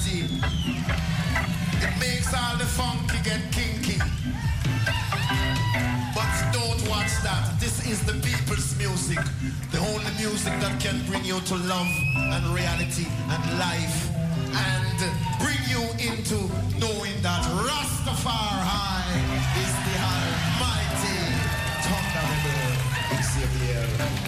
Almighty. It makes all the funky get kinky. But don't watch that. This is the people's music. The only music that can bring you to love and reality and life. And bring you into knowing that Rastafari is the Almighty. Thunderable Xavier.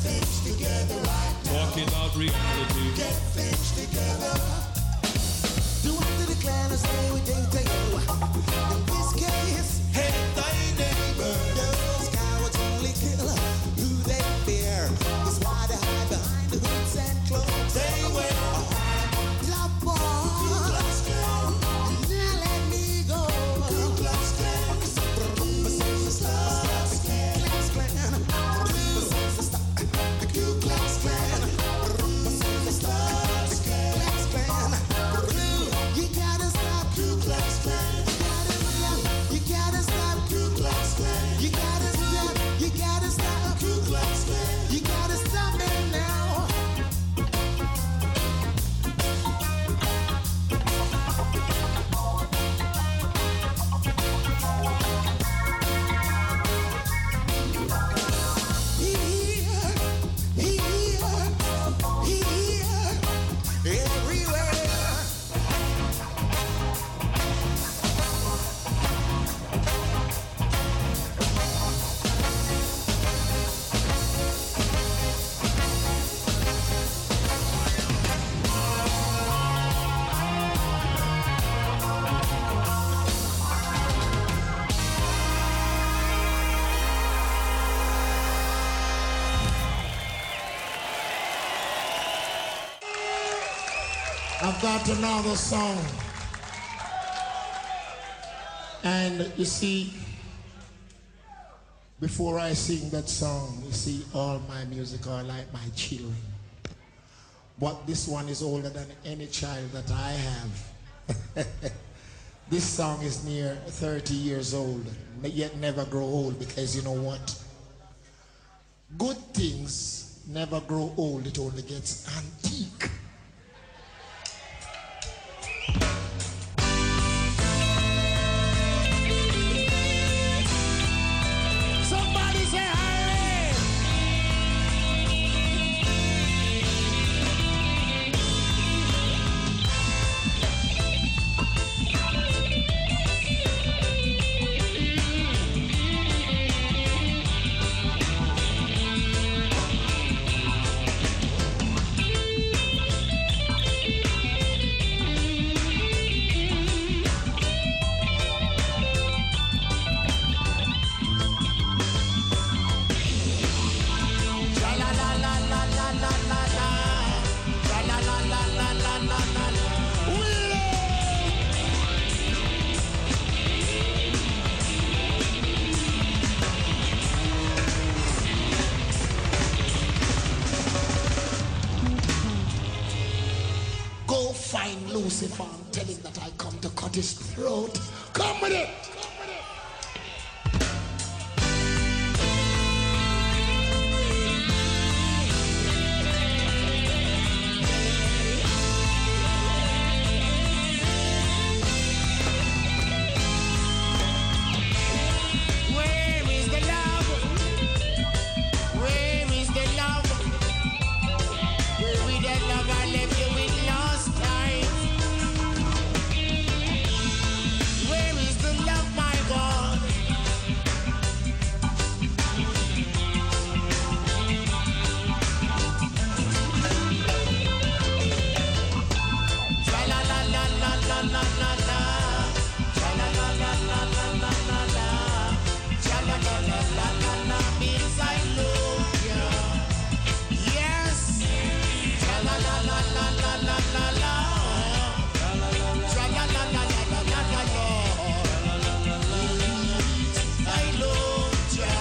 Talking about reality. Get things together. Do what to the clan and say we think to you. In this case, hate thy neighbor. Those cowards only kill who they fear. That's why they hide behind the hoods and cloaks they wear. Love boy, now let me go. Ku Klux Klan, the Ku Klux Klan. You gotta stop Ku Klux Klan. You gotta stop Ku Klux Klan. You gotta stop. You gotta stop Ku Klux Klan. You gotta stop it now. Here, everywhere. I've got another song. And you see, before I sing that song, you see, all my music are like my children. But this one is older than any child that I have. This song is near 30 years old, yet never grow old, because you know what? Good things never grow old, it only gets antique. Somebody say hurry! Go find Lucifer and tell him that I come to cut his throat. Come with it! Where is the love? Where is the love? Where is the love I left you with last time? Where is the love, my God? Tra la la la la la la la la. Tra la la la la la la la la. Tra la la la la la la means I love you. Yes. Tra la la la la la la la la. Tra la la la la la la la la. I love you.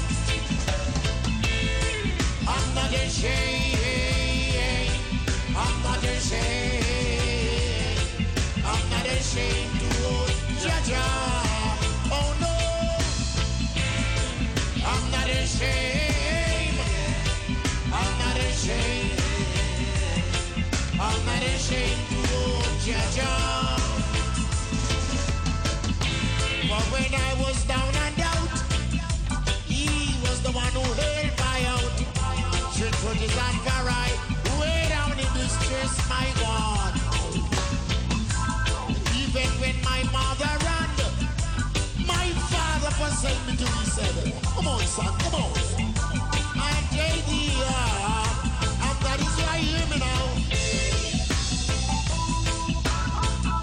I'm not ashamed. I'm not ashamed. I'm not ashamed to hold Jaja. Oh no. I'm not ashamed. I'm not ashamed. I'm not ashamed to hold Jaja. But when I was down and out, he was the one who held my out. Should put his hand right way down in distress, my God. Even when my mother ran, my father forsake me to he said, come on, son, come on. I tell thee, and that is why you hear me now.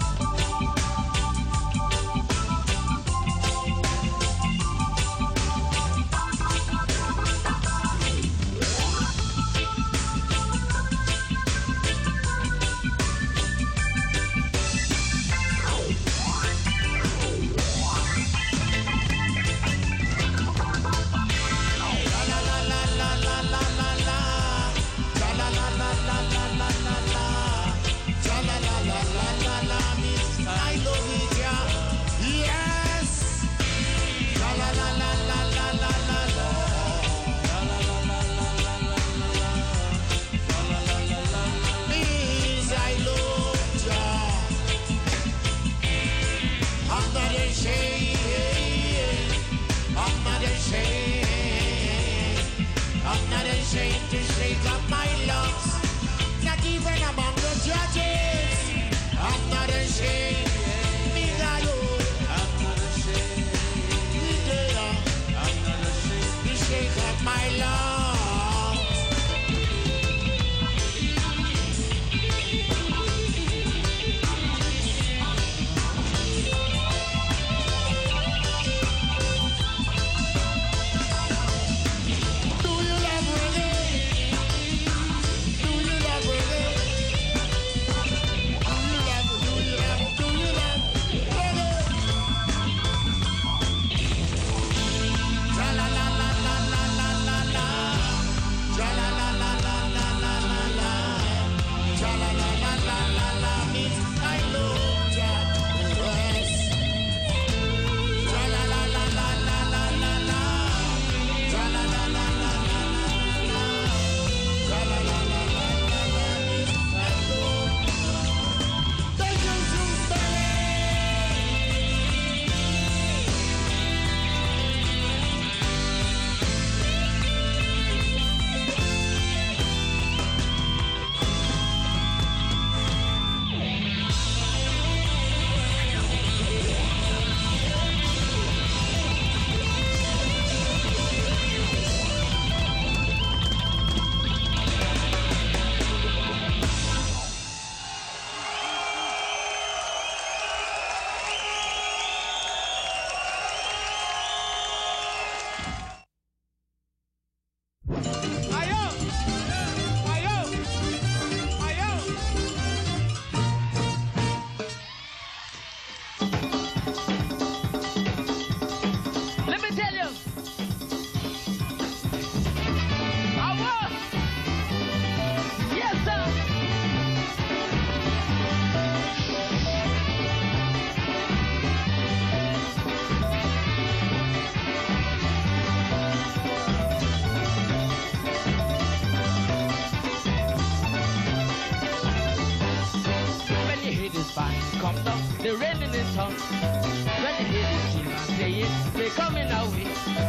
The raining in town. When you hear the children playing, they coming our way.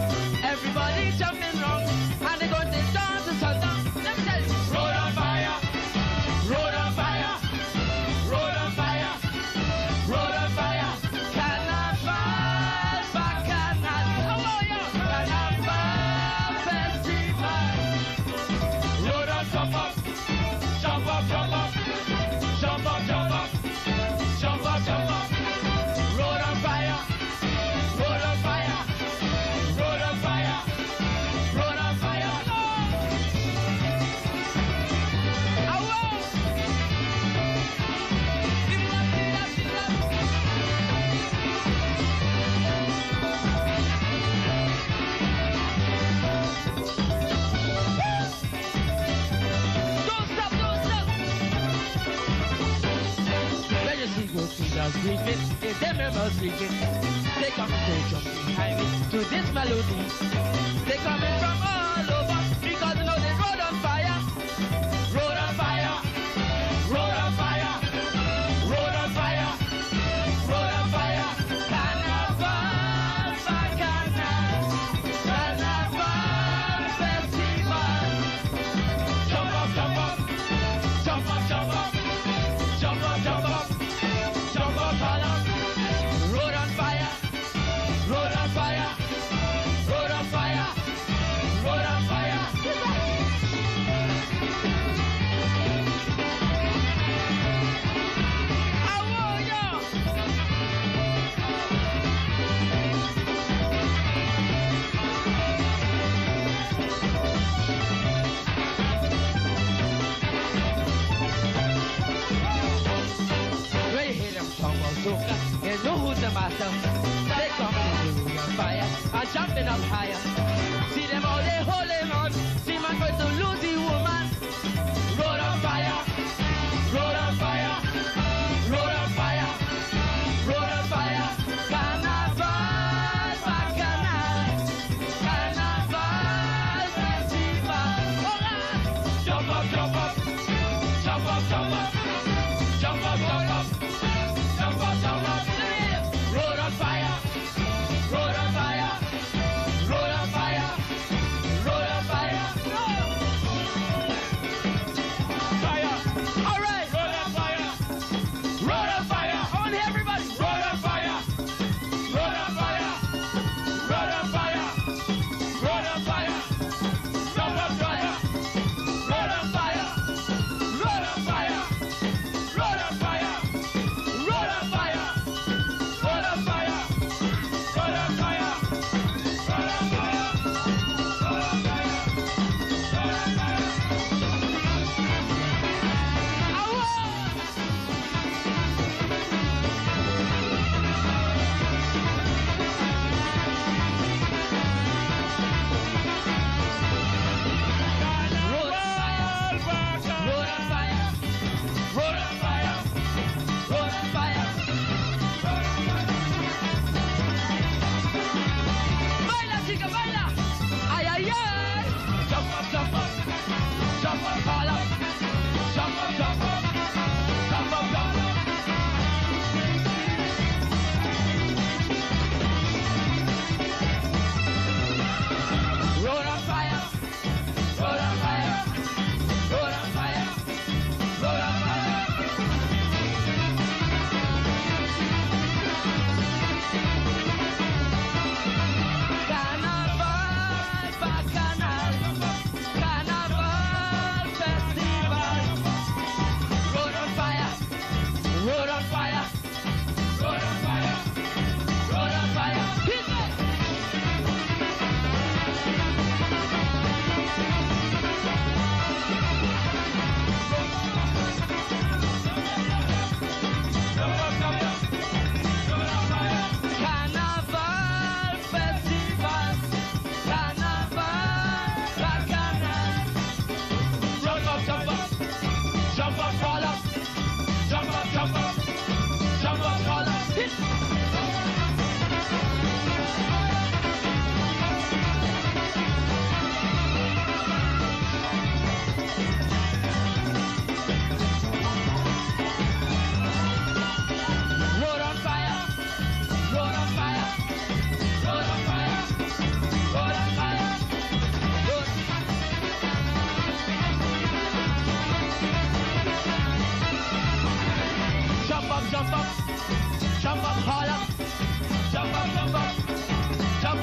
Everybody jumping round, and they going to dance to sundown. Let me tell you, road on fire, road on fire, road on fire, road on fire. Carnival, bacchanal, oh yeah, Carnival festival. Road on jump up, jump up, jump up, jump up, jump up. Jump up, jump up, road on fire, road on fire, road on fire, road on fire. Don't stop, don't stop. When you see go to the sleeping, if them ever sleeping, they come to jump behind me to this melody. They coming from all over because you know they road on fire, road on fire, road on fire, road on fire, road on fire. Carnival, bacchanal, Carnival festival. Jump up, jump up, jump up, jump up, jump up, jump up. Jump up, all up. Road on fire, road on fire, road on fire, road on fire. I want you. When you hear them talk about soca, you know who's the master. They come to the road on fire and jumping up higher. See them all, they holding on. See man going to lose the woman. Road on fire, road on fire, road on fire, road on fire. Carnival, bacchanal, Carnival festival. Alright, jump up, jump up, jump up, jump up, jump up, jump up. Jump up, jump up. Road on fire, road on fire, road on fire, road on fire.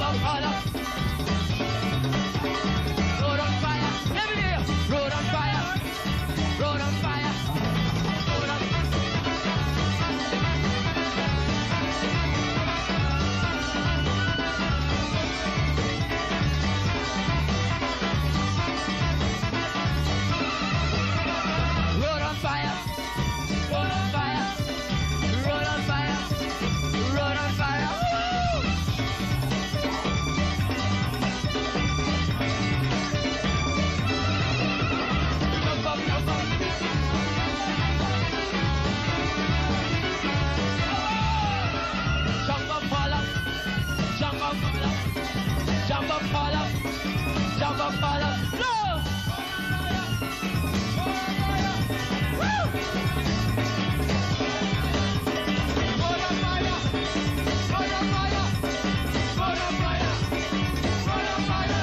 of fire. Road on fire. Every day. Road on fire. Road on fire. Road on fire. Road on fire. Road on fire. Road on fire. Road on fire. Woo! Jump up, jump up. Jump up, fall up. Jump up, fall up. Jump up, fall up. Jump up, fall up. No! Woo! Road on fire. Road on fire. Road on fire. Road on fire.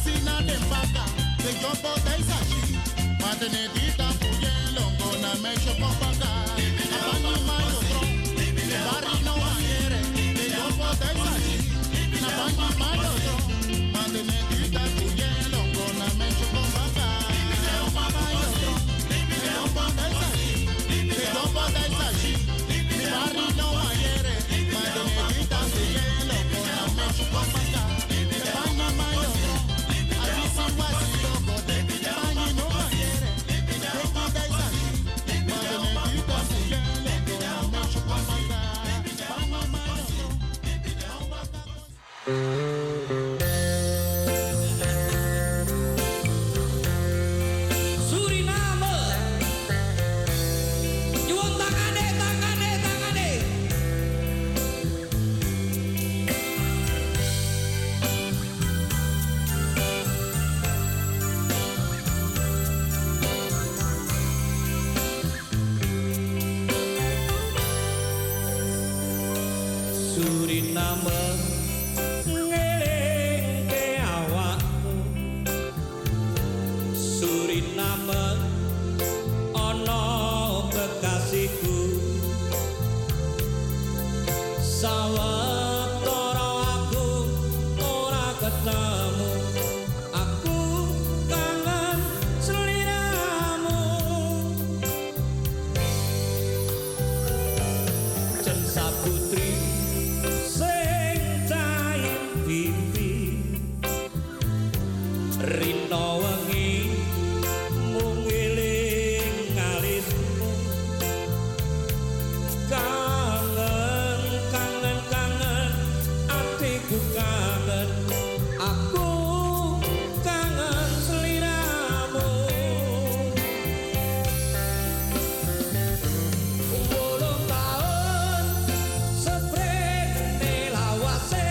sina dembaka, the jumbo daisashi. Matenedita puye longo na mesho popaka. Abanyo mayo tro, the barino ayere, the jumbo daisashi. Abanyo mayo tro, matenedita puye longo na mesho popaka. Mayo tro, the jumbo daisashi, the jumbo daisashi. The barino ayere, matenedita puye longo na mesho popaka. Abanyo mayo tro, abisi wasi logo de, abanyo no ayere. Suriname, nyuwun tangane, tangane, tangane. Suriname ngelingke awakmu. Suriname ana kekasihku. Sawetara aku ora ketemu. Aku kangen sliramu. Jen Saputri sing cair pipi, rina wengi mung eling alismu. Kangen, kangen, kangen, atiku kangen. Aku kangen sliramu. Wolong taun seprene lawase,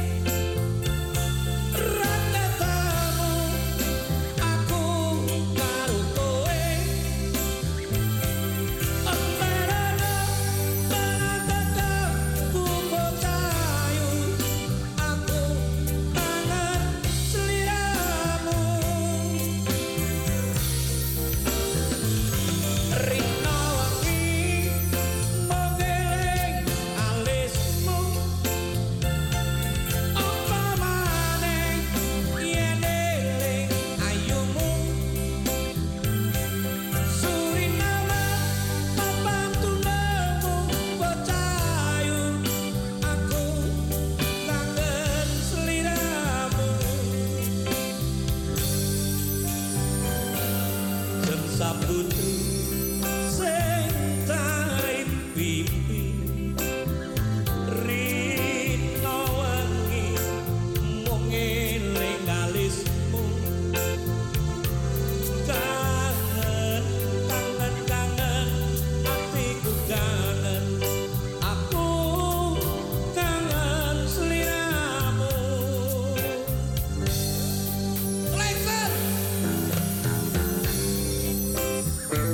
raketamu aku karo kowe. Emperana penantetku bocayu, aku kangen sliramu. Rina wengi mengeling alismu. Apa maneh yen eling ayumu. Suriname papan tunemu bocayu, aku kangen sliramu. Jen Saputri sing tarik pipi, rina wengi mung eling alismu. Kangen, kangen, kangen, atiku kangen. Aku kangen sliramu. Laser.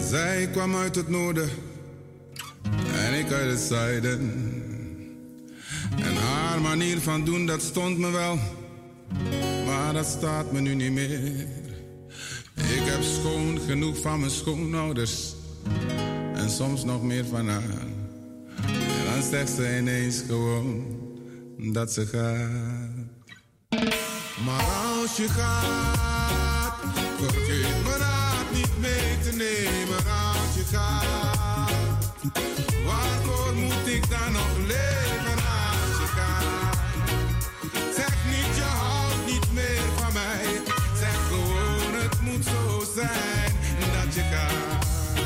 Zij kwam uit het noorden en ik uit het zuiden. En haar manier van doen, dat stond me wel, maar dat staat me nu niet meer. Ik heb schoon genoeg van mijn schoonouders en soms nog meer van haar. En dan zegt ze ineens gewoon dat ze gaat. Maar als je gaat, vergeet me raad niet mee te nemen. Als je gaat, waarvoor moet ik dan nog leven als je gaat? Zeg niet je houdt niet meer van mij. Zeg gewoon het moet zo zijn dat je gaat.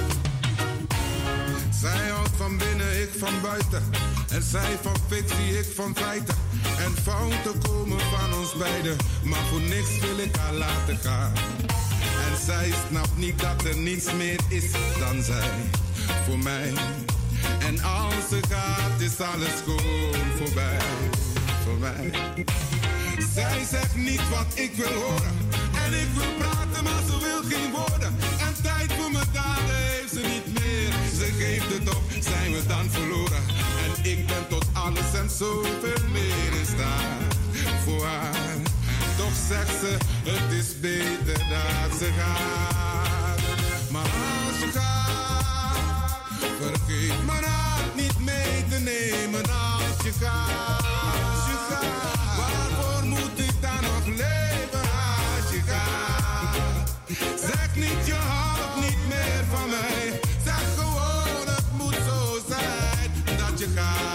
Zij houdt van binnen, ik van buiten. En zij van fictie, ik van feiten. En fouten komen van ons beiden, maar voor niks wil ik haar laten gaan. En zij snapt niet dat er niets meer is dan zij voor mij. En als ze gaat is alles gewoon voorbij, voor mij. Zij zegt niet wat ik wil horen. En ik wil praten, maar ze wil geen woorden. En tijd voor mijn daden heeft ze niet meer. Ze geeft het op, zijn we dan verloren. En ik ben tot alles en zoveel meer in staat voor haar. Toch zegt ze, het is beter dat ze gaat. Maar als je gaat, vergeet me raad niet mee te nemen. Als je gaat, als je gaat, waarvoor moet ik dan nog leven als je gaat? Zeg niet je houdt niet meer van mij. Zeg gewoon het moet zo zijn dat je gaat.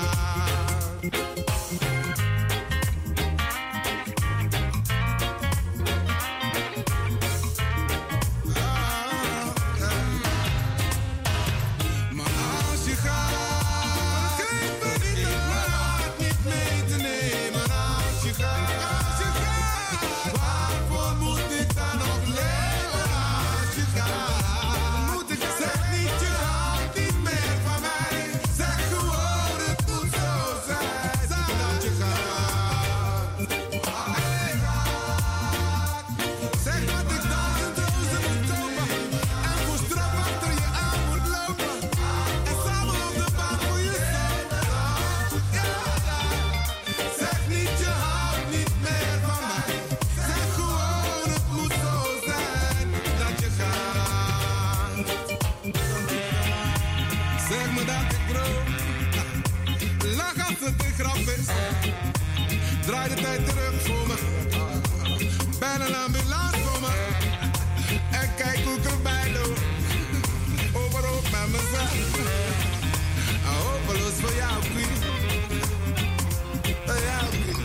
Draai de tijd terug voor me. Bijna een ambulance voor me. En kijk hoe ik erbij doe. Overhoop met mezelf. Hopeloos voor jou, queen. Voor jou, queen.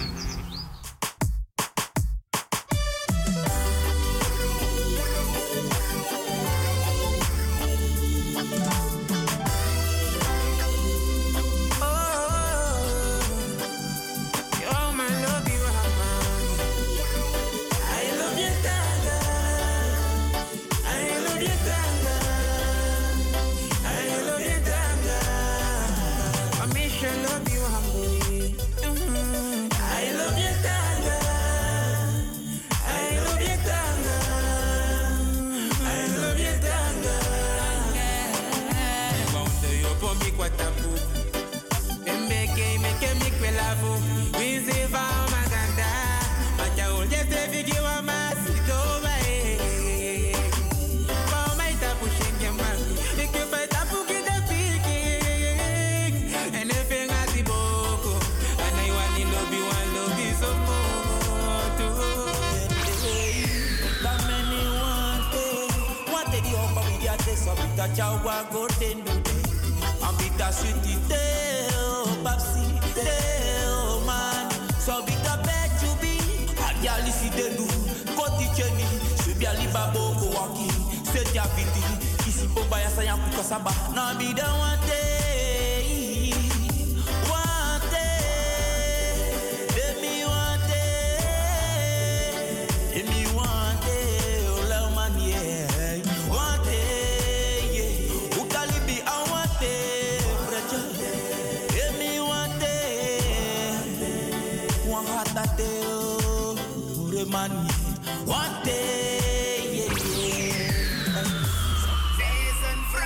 Jawa golden day, ambita city teo, babsi teo man. So bita bet you be, agiali si denu, koti cheni, subiali babo ko waki, seja viti, isi pobaya sayang kukasaba, na bida wante. One day, yeah, yeah.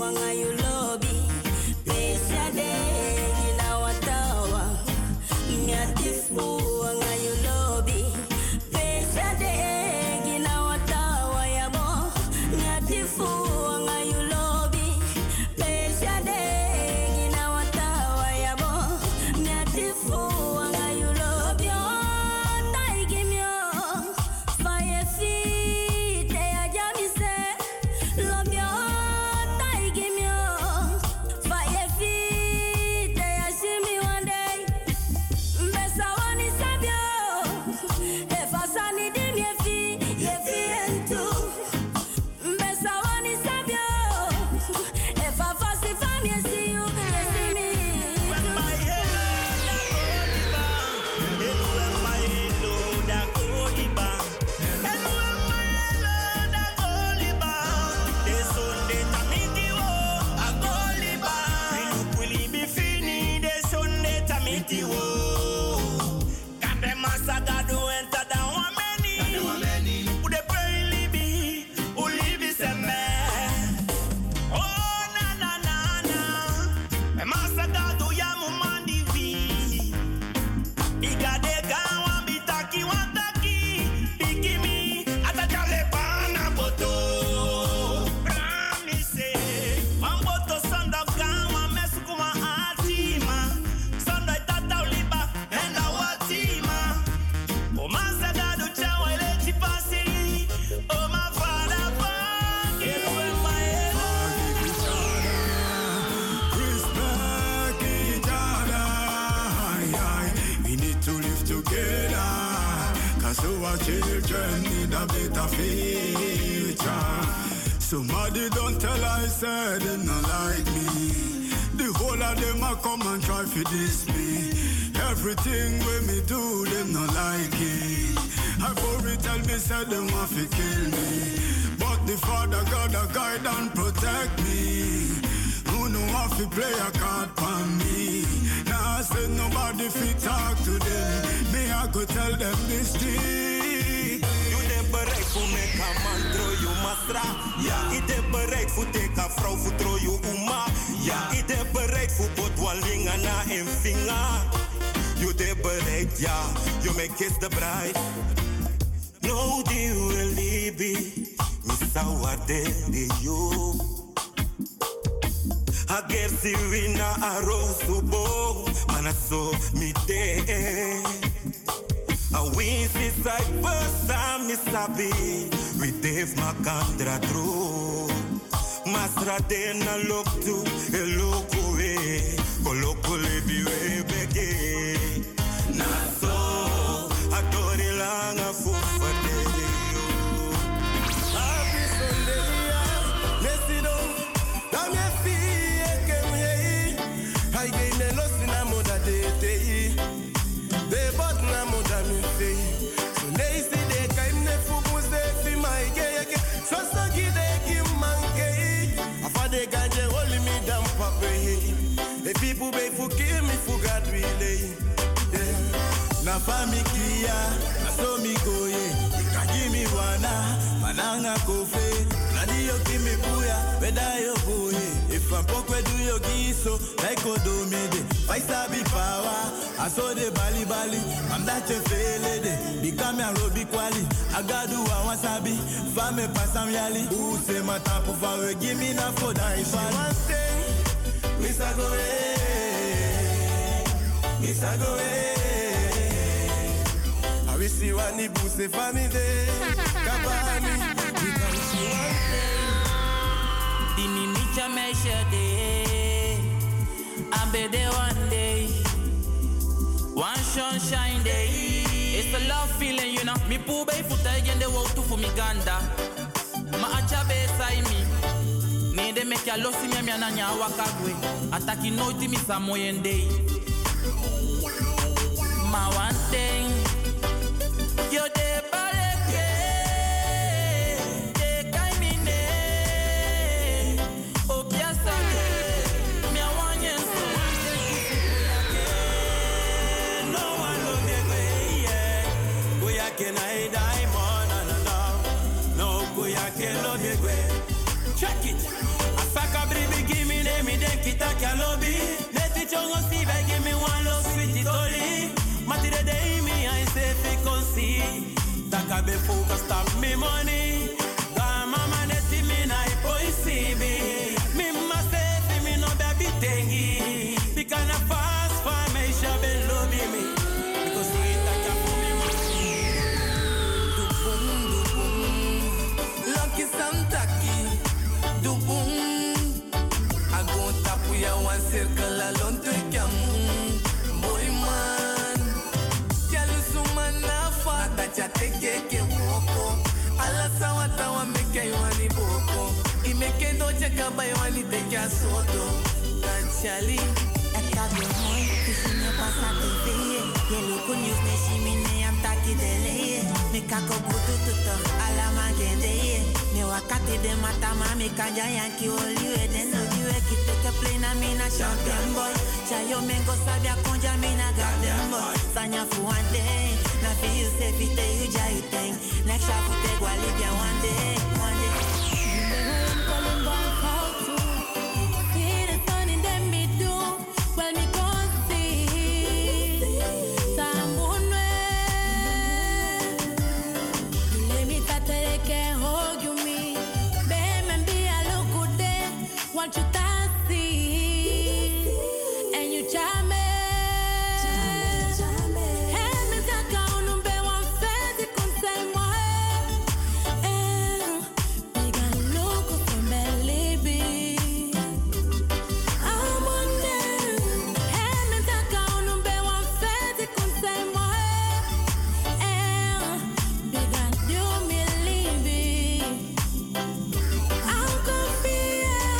anga you lobby. Pesha de gina watawa. Nyatifu anga you lobby. Pesha de gina watawa yabo. Nyatifu anga you lobby. Pesha de gina watawa yabo. Nyatifu anga you lobby. Taigi mio. Fire feet. Te ajamise. Lobby. Taigi mio. Fire feet. Te ashimi one day. Mbesa wani sabio. Efasani dim yefi. Yefi entu. Mbesa wani sabio. Efafasi fam yesi you. Yesi me. We need to live together, 'cause our children need a better future. Somebody don't tell I said they not like me. The whole of them a come and try to diss me. Everything when me do, them not like it. I worry tell me said them want to kill me, but the Father God a guide and protect me. Who know how to play a card for me? Now I said nobody fit talk to them. Me I go tell them this thing. You de bereid voor me kan man trouw je masra. Ja, ik de bereid voor teka vrouw voor trouw je uma. Ja, ik de bereid voor botwalinga na een vinger. You de bereid, ja, you make kiss the bride. No deal will be, Mr. Wadende you. I guess you win a rose bo, man so me day. I win this side first time me sabi, we Dave Macandra true. Masra de na look to a loco way, colloco le biwe bege. Na so, adore lang a fufa de you. Happy Sunday, Nesido, dame fie que me I gain los na moda de de bot na moda mi fe. So lazy de kaim ne fubu se fi my gay. So gide ki manke. Afa de ganje holy me dam pape. The people be fu kill me fu God relay. Na famikia, na so mi goye. Ikajimi wana, mananga kofe. Nadi yo kimi buya, beda yo buye. If I'm pokwe do yo giso, like do mede. Faisa bi power, I saw the bali bali. I'm that you feel it. Become a robi quali. I got do a wasabi. Fame pasam yali. Who say my tap of our give me na for die. One thing, Mr. Go Mr. Go I will see one ni boost family. Kabani, we can see one thing. Dimi micha measure day. Ambe de one day. One sunshine day. It's a love feeling, you know. Me poo bay futa again the walk to for me ganda. Ma acha be sai mi. Ni de make ya losi mi na nya wakagwe. Ataki no ti mi samoyen day. Ma one thing. Yo de bareke. De kaimine. Obiasa. Mi awanyen so. No one will be away, yeah. Kuya can I diamond, no. No, kuya can no be away. Check it. Asaka bribi circle alone to come. Boy man, jalusu man na fa tacha teke woko. Ala sawata wa meke wani boko. Imeke doja kaba wani teke soto. Tachali. Etabe moi, kusine pasa TV. Ye loko news ne shimine am taki dele. Me kako butu tuto ala magende. Me wakati de matama me kanja yanki oliwe den oliwe kite ke play na mina champion boy. Chayo mengo sabia konja mina garden boy. Sanya fu one day, na fi you say fite you jai thing. Next shot fute gwa libya one day, one day. You know I'm calling back how to see the sun in them me do. Well me can't see someone. You let me touch it, can't hold you me. Want you to see, and you charm me. Hey, me taka unumbe wan fezi konsel moi. Biga loko from Libby. I'm on them. Hey, me taka unumbe wan fezi konsel moi. Biga do me Libby. I'm confused.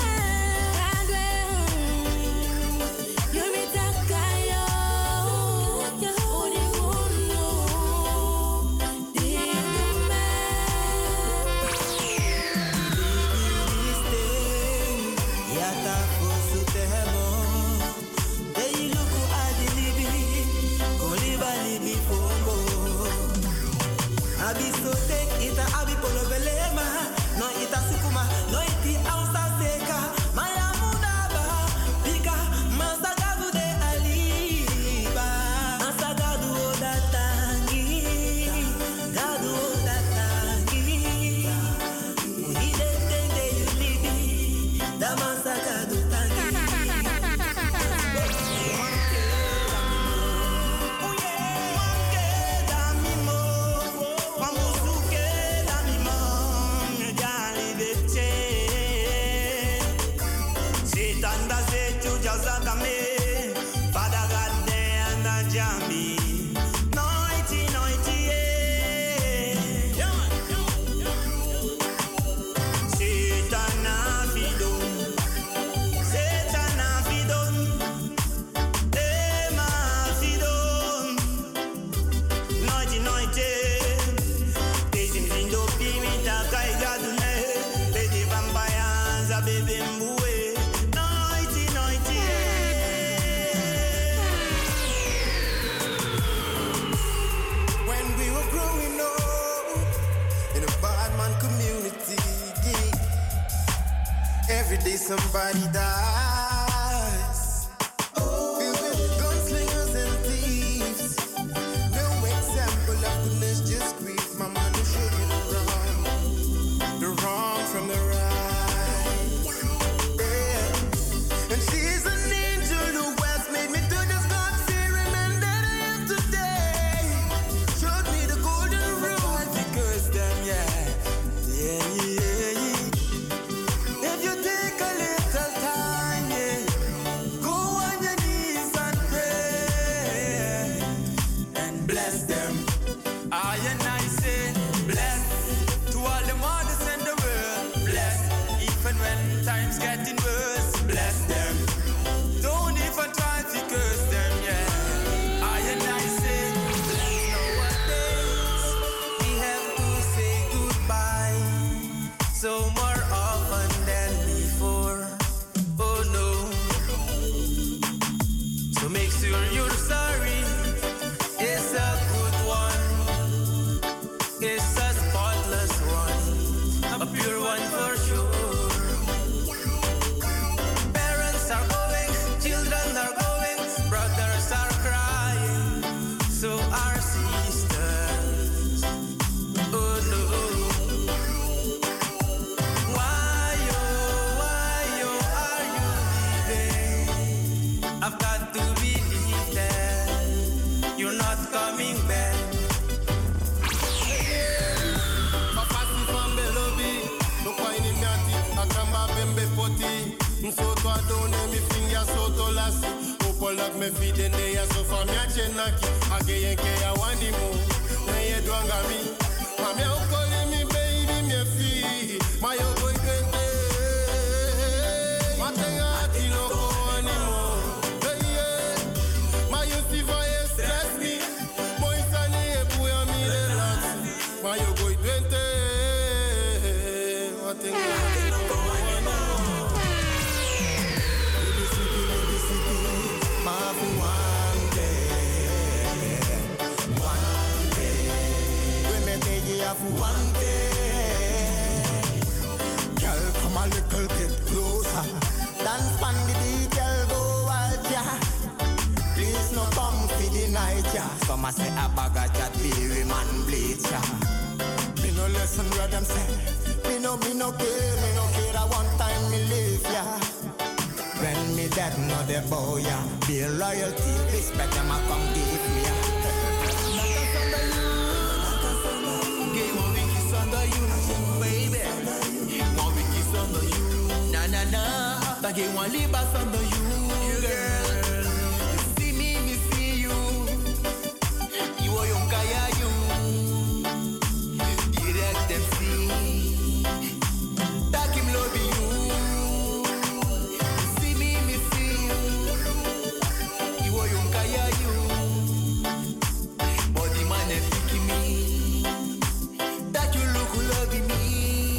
Somebody dies. Filled with gunslingers and thieves. No example of goodness, just grief. My man will show you the wrong from the right. Yeah. And she's an angel who has made me to this God-fearing man that I am today. Showed me the golden rule. I curse them, yeah. Yeah. If you take a little time, yeah, go on your knees and pray and bless them. I and I say, bless to all the mothers in the world. Bless, even when times getting worse. Bless them. Don't even try to curse them, yeah. I and I say, bless. Nowadays we have to say goodbye. So more often than before. Oh no. So make sure you're sorry. It's a good one. It's a spotless one. A pure one for sure. Parents are going, children are going, brothers are crying. So are sisters. Oh no. Why are you leaving? I've got to believe that you're not coming back. Papasi from Belobi, no kwa ini miati, akamba bembe poti. So to adone mi finger so to last. Opolak me feed in the so for me a chenaki. Again ke ya wandi mo. Na ye dwanga mi. Mami a ukole mi baby me fi. Ma yo go igente. Ma tenga ati loko animo. Ma yo si voye stress me. Boy sani e puya mi relax. Ma yo go igente. Ma tenga ati loko animo. One day, girl, come a little bit closer. Dance on the beat, girl, go wild, yeah. Please no come for the night, yeah. Some a say a bag of chat, baby man bleach, yeah. Me no listen what them say. Me no care. At one time me live, yeah. When me dead, no the boy, yeah. Be loyalty, respect them a come give me, yeah. Get one libas under you, girl. You see me, me see you. You are young, kaya you. Direct them see. That him love you. You see me, me see you. You are young, kaya you. Body man is picking me. That you look loving me.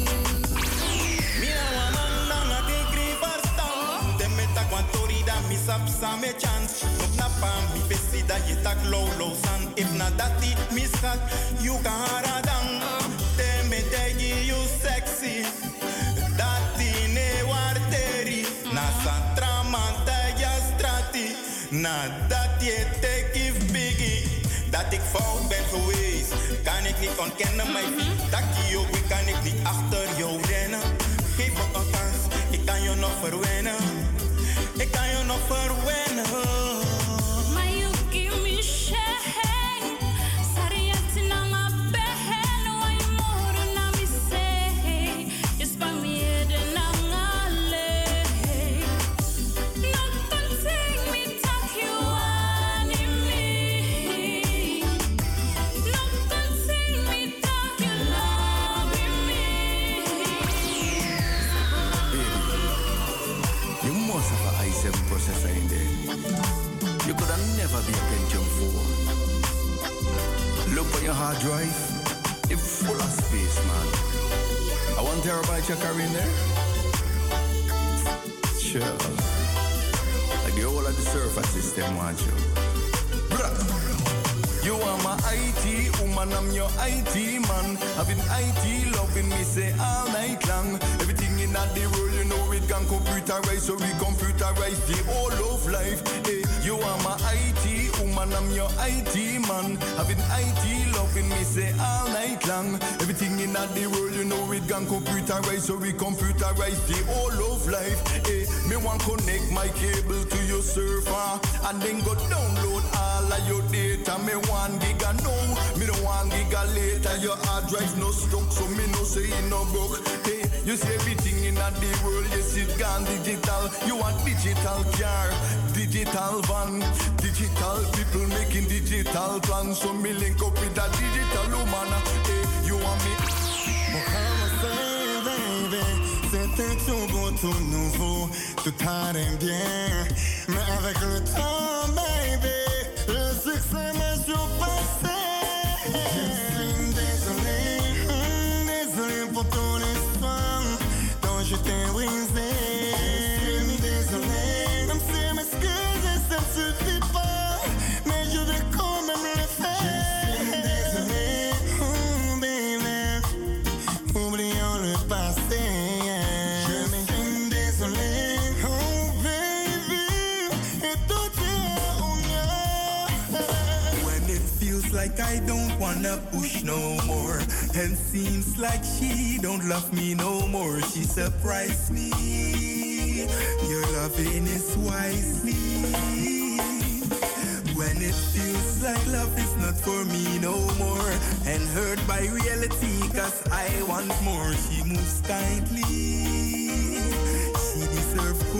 Sa me chance, op na pa mi besi da je tak low san. If na dati mi schat, you can haradang. Te me degi you sexy, dati ne warteri. Na santra manta ja strati, na dat je te give biggie. Dat ik fout ben geweest, kan ik niet ontkennen mijn feet. Taki ook, kan ik niet achter jou rennen. Geef me een kans, ik kan je nog verwennen. Ik kan je nog verwennen. Maar you give me shame. Sariati na nga behen. Why more na mi say. Is pa mi ede na nga le. Not contain me tak you anime. Not contain me tak you love me. You must have an i7 processor in there. You could have never be a Pentium 4. Look on your hard drive. It's full of space, man. I 1 terabyte you're carrying there? Sure. Like the whole of the server system wants you. Bruh. You are my IT woman, I'm your IT man. Having IT loving me say all night long. Everything in the world, you know it can computerize, so we computerize the whole of life. Hey, you are my IT woman, I'm your IT man. Having IT loving me say all night long. Everything in the world, you know it can computerize, so we computerize the whole of life. Hey, me want connect my cable to your server and then go download all of your data. Me 1 giga now, me no 1 giga later. Your hard drive no stuck, so me no say it no broke. Hey, you see everything in the world, yes it gone digital. You want digital car, digital van, digital people making digital plans. So me link up with a digital woman. Hey, you want me? C'était tout beau, tout nouveau, tout allait bien. Mais avec le temps, baby, le succès m'a surpassé. Je suis désolé pour tous les soins dont je t'ai brisé. Je suis désolé, même si m'excuser ça ne suffit pas, mais je vais quand même le faire. Je suis désolé, oh baby, oublions le passé. Like I don't wanna push no more, and seems like she don't love me no more. She surprised me. Your loving is wisely. When it feels like love is not for me no more, and hurt by reality, cause I want more. She moves tightly. She deserves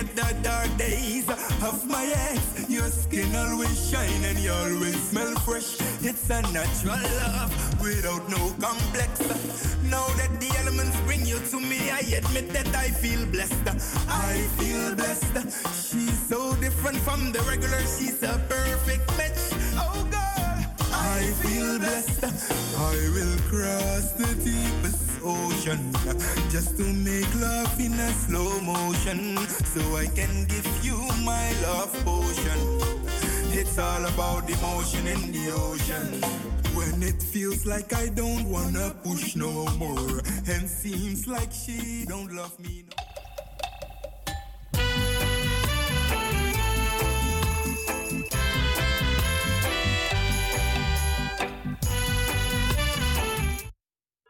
forget the dark days of my ex. Your skin always shine and you always smell fresh. It's a natural love without no complex. Now that the elements bring you to me, I admit that I feel blessed. I feel blessed. She's so different from the regular. She's a perfect match. Oh God, I feel blessed. I will cross the deepest ocean just to make love in a slow motion, so I can give you my love potion. It's all about the motion in the ocean. When it feels like I don't wanna push no more, and seems like she don't love me no.